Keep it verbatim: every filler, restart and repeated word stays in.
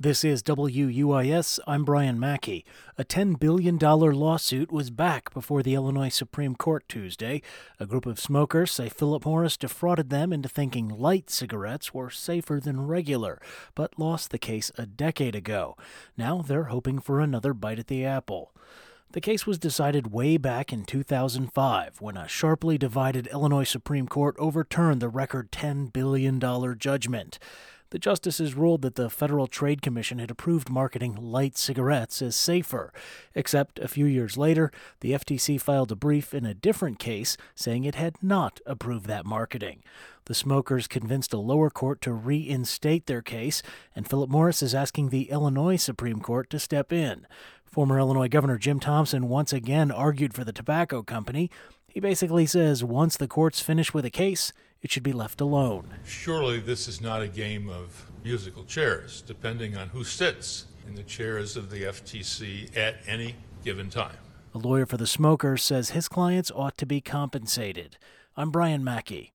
This is W U I S. I'm Brian Mackey. A ten billion dollars lawsuit was back before the Illinois Supreme Court Tuesday. A group of smokers say Philip Morris defrauded them into thinking light cigarettes were safer than regular, but lost the case a decade ago. Now they're hoping for another bite at the apple. The case was decided way back in two thousand five when a sharply divided Illinois Supreme Court overturned the record ten billion dollars judgment. The justices ruled that the Federal Trade Commission had approved marketing light cigarettes as safer, except a few years later, the F T C filed a brief in a different case saying it had not approved that marketing. The smokers convinced a lower court to reinstate their case, and Philip Morris is asking the Illinois Supreme Court to step in. Former Illinois Governor Jim Thompson once again argued for the tobacco company. He basically says once the courts finish with a case, it should be left alone. Surely this is not a game of musical chairs, depending on who sits in the chairs of the F T C at any given time. A lawyer for the smokers says his clients ought to be compensated. I'm Brian Mackey.